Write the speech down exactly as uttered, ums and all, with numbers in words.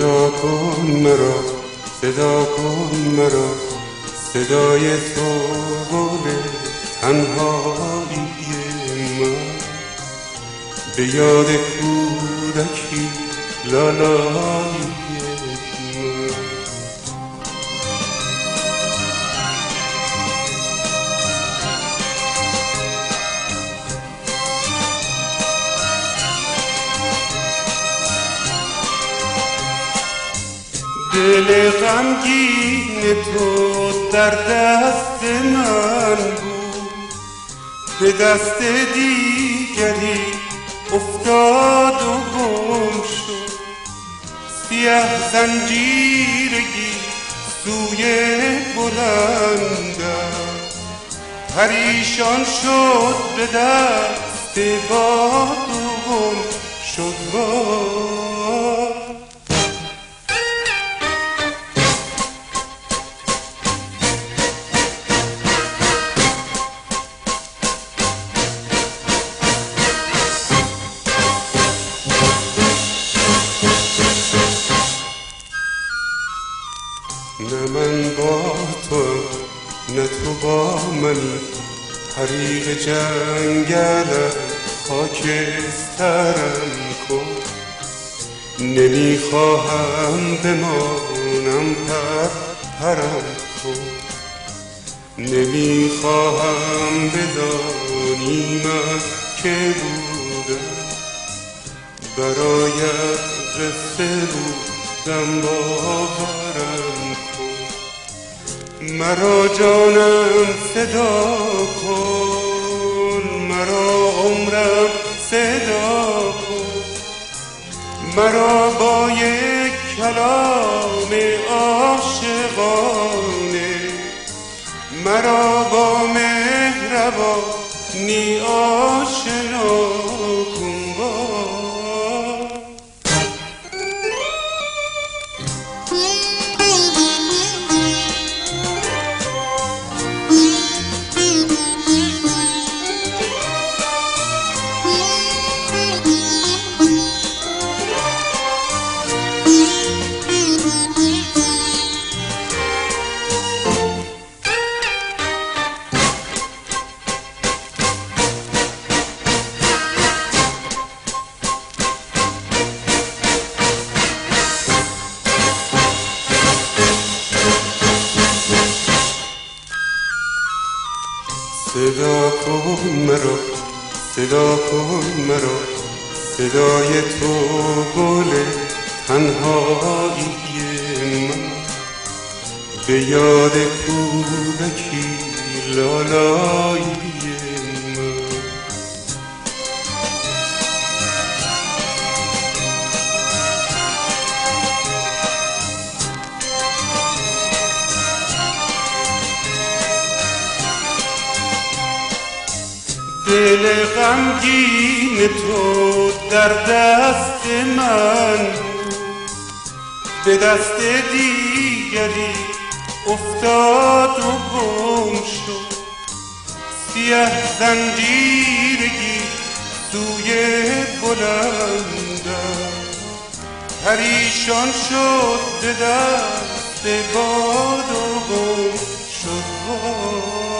صدا کن مرا، صدا کن مرا، صدای تو گل تنهایی من، به یاد کودکی لالایی من. دل غمگین تو در دست من بود، به دست دیگری افتاد و گم شد. سیه زنجیرگی سوی بلندم، پریشان شد به دست باد و گم شد. باد نه من با تو نه تو با من، حریق جنگلم خاکسترم کن. نمیخواهم بمانم پر پرم کن، نمیخواهم بدانی من که بودم، برایت قصه بودم باورم کن. مرا جانم صدا کن، مرا عمرم صدا کن، مرا با یک کلام عاشقانه، مرا با مهربانی آشنا کن. صدا کن مرا، صدا کن مرا، صدای تو گل تنهایی من، به یاد کودکی لالایی من. دل غمگین تو در دست من بود، به دست دیگری افتاد و گم شد. سیه زنجیرگی سوی بلندم، پریشان شد به دست باد و گم شد.